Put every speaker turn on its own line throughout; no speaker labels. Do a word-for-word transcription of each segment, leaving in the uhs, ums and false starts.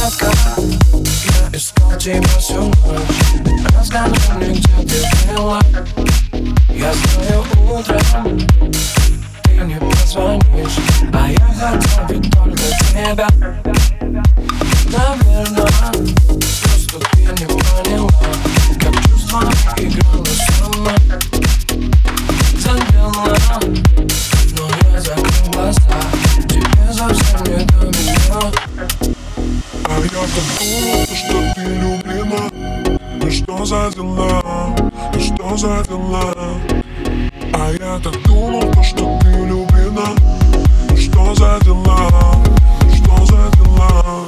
детка, я искал тебя всю ночь. Расскажи мне, где ты была. Я знаю, утром ты мне позвонишь, а я хотел ведь только тебя. Наверное, просто ты не поняла, как чувства играла со мной. Замерла, но я закрыл глаза, тебе совсем не до меня.
А я так думал, что ты любима. Ну что за дела, ну что за дела? А я так думал, что ты любима. Ну что за дела, ну что за дела?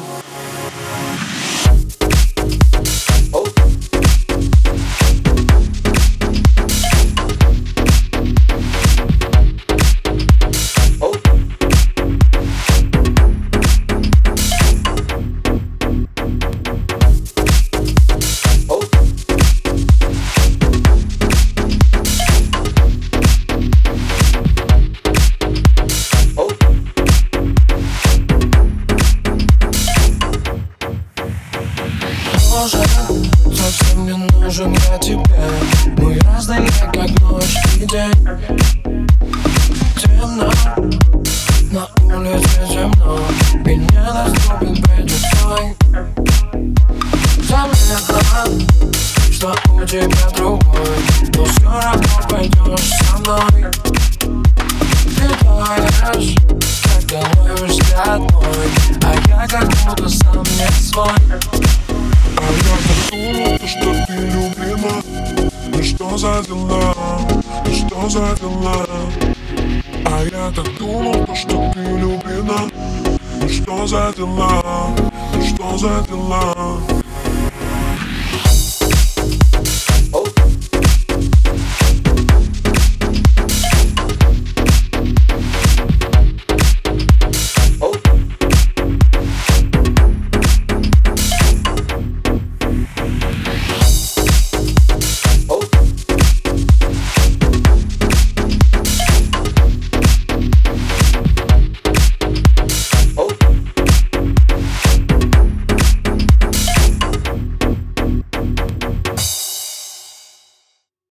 Совсем не нужен я тебе. Мы разные, как ночь и день. Темно, на улице темно, и недоступен ветер твой. Заметно, что у тебя другой, но все равно пойдешь со мной. Ты таешь, когда ловишь взгляд мой, а я как будто сам не свой.
А я так думал, что ты любима. Ну что за дела, ну что за дела? А я так думал, что ты любима. Ну что за дела, ну что за дела?